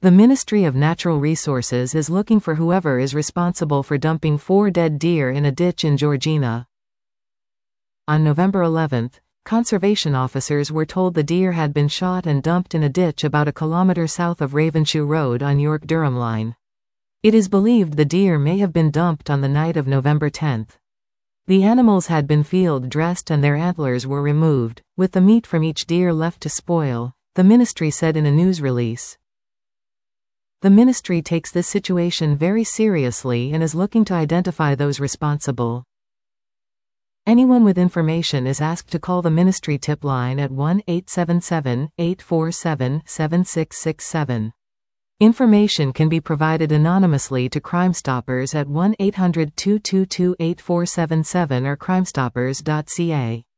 The Ministry of Natural Resources is looking for whoever is responsible for dumping 4 dead deer in a ditch in Georgina. On November 11, conservation officers were told the deer had been shot and dumped in a ditch about a kilometer south of Ravenshoe Road on York-Durham line. It is believed the deer may have been dumped on the night of November 10. The animals had been field dressed and their antlers were removed, with the meat from each deer left to spoil, the ministry said in a news release. The ministry takes this situation very seriously and is looking to identify those responsible. Anyone with information is asked to call the ministry tip line at 1-877-847-7667. Information can be provided anonymously to Crime Stoppers at 1-800-222-8477 or crimestoppers.ca.